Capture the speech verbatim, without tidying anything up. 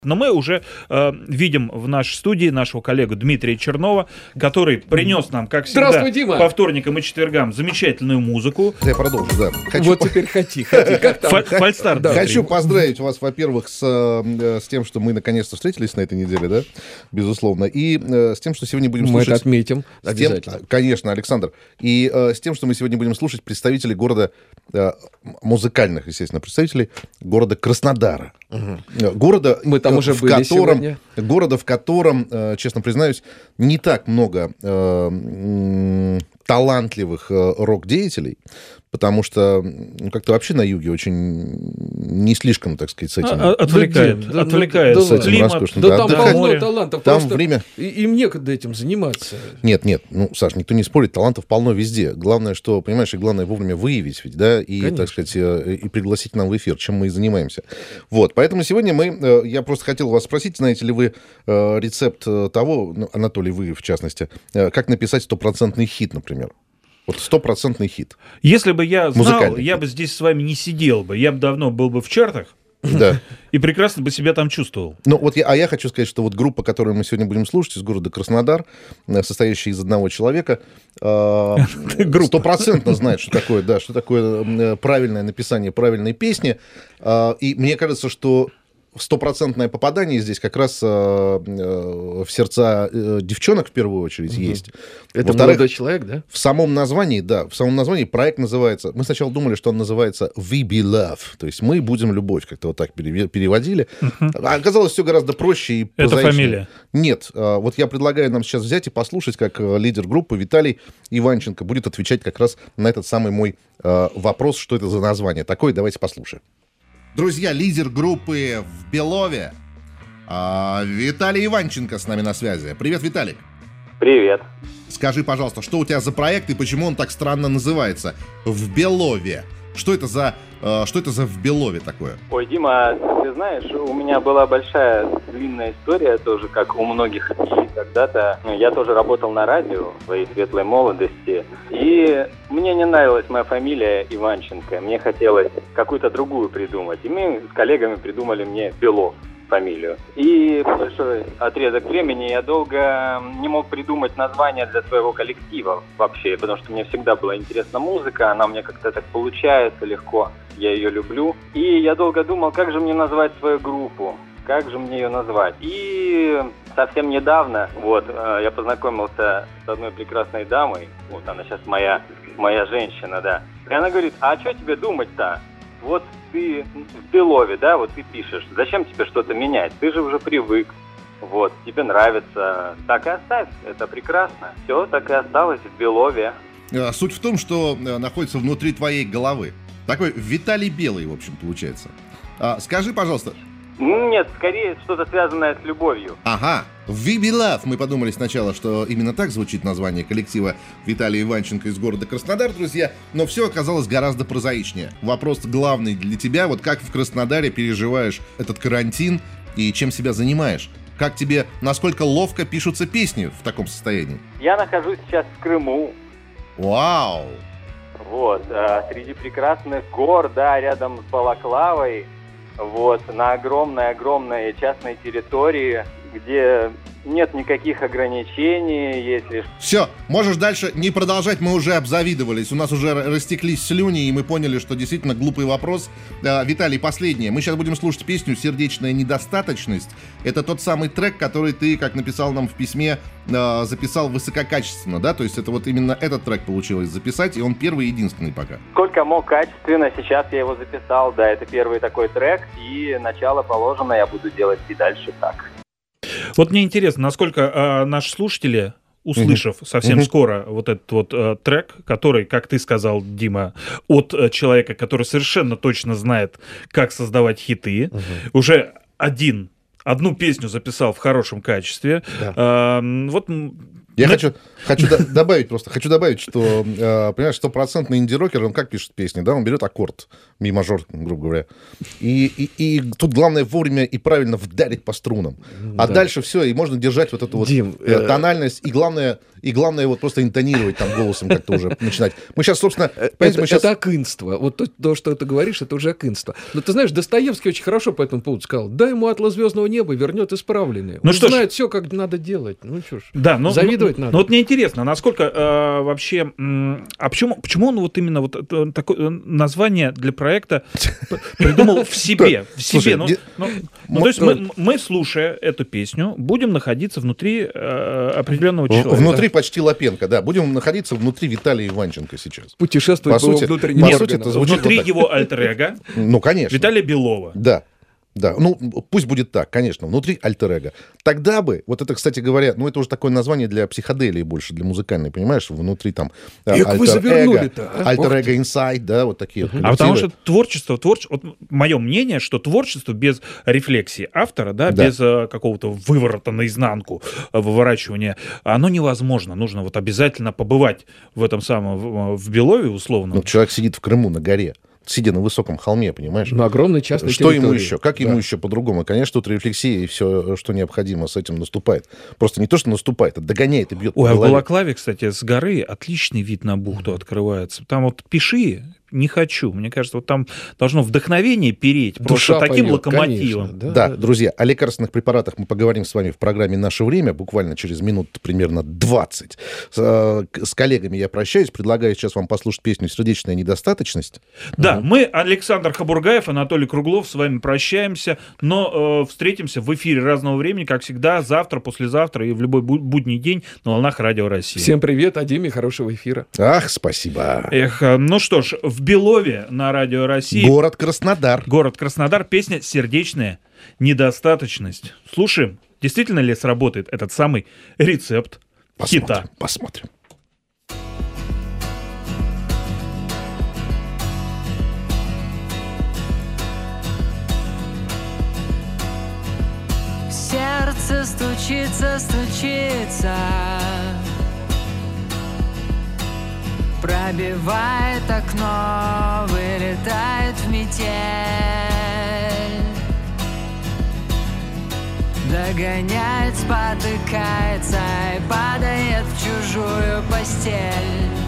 Но мы уже э, видим в нашей студии нашего коллегу Дмитрия Чернова, который принес нам, как всегда, Дима. по вторникам и четвергам замечательную музыку. Я продолжу, да. Хочу... Вот теперь хоти, хоти. Как там? Фа- Фальстарт. Да. Хочу поздравить вас, во-первых, с, с тем, что мы наконец-то встретились на этой неделе, да, безусловно, и э, с тем, что сегодня будем мы слушать... Мы это отметим обязательно. Тем, конечно, Александр. И э, с тем, что мы сегодня будем слушать представителей города, э, музыкальных, естественно, представителей города Краснодара. Угу. Города, мы там уже в были котором, сегодня. Города, в котором, э, честно признаюсь, не так много э, талантливых э, рок-деятелей, потому что ну, как-то вообще на юге очень не слишком, так сказать, с этим... А, отвлекает, да, отвлекает. Да, с этим климат, роскошным. да, Да, там отдыхать. полно талантов, там просто время... им некогда этим заниматься. Нет, нет, ну, Саш, никто не спорит, талантов полно везде. Главное, что, понимаешь, и главное вовремя выявить, ведь, да, и, Конечно. так сказать, и пригласить нам в эфир, чем мы и занимаемся. Вот, поэтому сегодня мы, я просто хотел вас спросить, знаете ли вы рецепт того, ну, Анатолий, вы в частности, как написать стопроцентный хит, например? Вот стопроцентный хит. Если бы я знал, Музыкальный я хит. бы здесь с вами не сидел бы. Я бы давно был бы в чартах. Да. И прекрасно бы себя там чувствовал. Ну, вот я, а я хочу сказать, что вот группа, которую мы сегодня будем слушать, из города Краснодар, состоящая из одного человека, стопроцентно знает, что такое, да, что такое правильное написание правильной песни. И мне кажется, что стопроцентное попадание здесь как раз э, э, в сердца э, девчонок в первую очередь угу. есть. Это молодой человек, да? В самом названии, да, в самом названии проект называется... Мы сначала думали, что он называется «We Be Love», то есть «Мы будем любовь», как-то вот так переводили. Угу. А оказалось все гораздо проще и Это прозаичнее. фамилия? Нет. Вот я предлагаю нам сейчас взять и послушать, как лидер группы Виталий Иванченко будет отвечать как раз на этот самый мой э, вопрос, что это за название такое. Давайте послушаем. Друзья, лидер группы в Белове а, Виталий Иванченко с нами на связи. Привет, Виталик. Привет. Скажи, пожалуйста, что у тебя за проект и почему он так странно называется? В Белове. Что это за, э, что это за в Белове такое? Ой, Дима, ты знаешь, у меня была большая длинная история тоже, как у многих. И когда-то ну, я тоже работал на радио в своей светлой молодости. И мне не нравилась моя фамилия Иванченко. Мне хотелось какую-то другую придумать. И мы с коллегами придумали мне Белов фамилию. И большой отрезок времени я долго не мог придумать название для своего коллектива вообще, потому что мне всегда была интересна музыка, она мне как-то так получается легко, я ее люблю. И я долго думал, как же мне назвать свою группу, как же мне ее назвать. И совсем недавно вот я познакомился с одной прекрасной дамой, вот она сейчас моя, моя женщина, да. И она говорит, а что тебе думать-то? Вот ты в Белове, да, вот ты пишешь, зачем тебе что-то менять? Ты же уже привык, вот, тебе нравится. Так и оставь, это прекрасно. Все, так и осталось в Белове. Суть в том, что находится внутри твоей головы. Такой Виталий Белый, в общем, получается. А, скажи, пожалуйста. Нет, скорее что-то связанное с любовью. Ага, We Be Love. Мы подумали сначала, что именно так звучит название коллектива Виталия Иванченко из города Краснодар, друзья, но все оказалось гораздо прозаичнее. Вопрос главный для тебя, вот как в Краснодаре переживаешь этот карантин и чем себя занимаешь? Как тебе, насколько ловко пишутся песни в таком состоянии? Я нахожусь сейчас в Крыму. Вау! Вот, а, среди прекрасных гор, да, рядом с Балаклавой. Вот, на огромной-огромной частной территории, где нет никаких ограничений, если... Все, можешь дальше не продолжать, мы уже обзавидовались, у нас уже растеклись слюни, и мы поняли, что действительно глупый вопрос. А, Виталий, последнее. Мы сейчас будем слушать песню «Сердечная недостаточность». Это тот самый трек, который ты, как написал нам в письме, а, записал высококачественно, да? То есть это вот именно этот трек получилось записать, и он первый и единственный пока. Сколько мог качественно, сейчас я его записал, да, это первый такой трек, и начало положено, я буду делать и дальше так. Вот мне интересно, насколько э, наши слушатели, услышав mm-hmm. совсем mm-hmm. скоро вот этот вот э, трек, который, как ты сказал, Дима, от э, человека, который совершенно точно знает, как создавать хиты, mm-hmm. уже один, одну песню записал в хорошем качестве. Да. Э, вот... Я Но... хочу, хочу д- добавить просто, хочу добавить, что, э, понимаешь, стопроцентный инди-рокер, он как пишет песни, да, он берет аккорд, ми-мажор, грубо говоря, и, и, и тут главное вовремя и правильно вдарить по струнам, а да. дальше все, и можно держать вот эту вот Дим, э, тональность, и главное, и главное вот просто интонировать там голосом как-то уже начинать. Мы сейчас, собственно... Это, сейчас... это окынство. Вот то, то, что ты говоришь, это уже окынство. Но ты знаешь, Достоевский очень хорошо по этому поводу сказал. Дай ему атлас звездного неба, вернет исправленные. Ну Он что знает ж... все, как надо делать. Ну что ж, да, ну, завидовать ну, надо. Ну вот мне интересно, насколько э, вообще... М, а почему, почему он вот именно вот это, такое название для проекта придумал в себе? В себе. Ну, ну, ну, то есть мы, мы, слушая эту песню, будем находиться внутри э, определенного человека. Внутри почти Лапенко, да. Будем находиться внутри Виталия Иванченко сейчас. Путешествовать по, по сути, внутренним по органам. сути, это звучит Внутри вот так. его альтер-эго Ну, конечно. Виталия Белова. Да. Да, ну пусть будет так, конечно, внутри альтер-эго. Тогда бы, вот это, кстати говоря, ну это уже такое название для психоделии больше, для музыкальной, понимаешь, внутри там Как вы завернули-то, а? альтер-эго инсайд, да, вот такие вот А потому что творчество, творчество, вот мое мнение, что творчество без рефлексии автора, да, Да. без э, какого-то выворота наизнанку, э, выворачивания, оно невозможно. Нужно вот обязательно побывать в этом самом, в, в Белове, условно. Ну, человек сидит в Крыму на горе, сидя на высоком холме, понимаешь? На огромной частной Что ему территории. еще? Как ему Да. еще по-другому? Конечно, тут рефлексия и все, что необходимо, с этим наступает. Просто не то, что наступает, а догоняет и бьет по Ой, а в голове. Балаклаве, кстати, с горы отличный вид на бухту открывается. Там вот пиши, не хочу. Мне кажется, вот там должно вдохновение переть Душа просто таким поет, локомотивом. конечно, Да, друзья, о лекарственных препаратах мы поговорим с вами в программе «Наше время», буквально через минут примерно двадцать. С, э, с коллегами я прощаюсь, предлагаю сейчас вам послушать песню «Сердечная недостаточность». Да, Угу. мы, Александр Хабургаев, Анатолий Круглов, с вами прощаемся, но э, встретимся в эфире разного времени, как всегда, завтра, послезавтра и в любой бу- будний день на волнах Радио России. Всем привет, а Диме хорошего эфира. Ах, спасибо. Эх, э, ну что ж, в Белове на Радио России. Город Краснодар. Город Краснодар. Песня «Сердечная недостаточность». Слушаем, действительно ли сработает этот самый рецепт Посмотрим, хита. посмотрим. Сердце стучится, стучится, пробивает окно, вылетает в метель, догоняет, спотыкается и падает в чужую постель.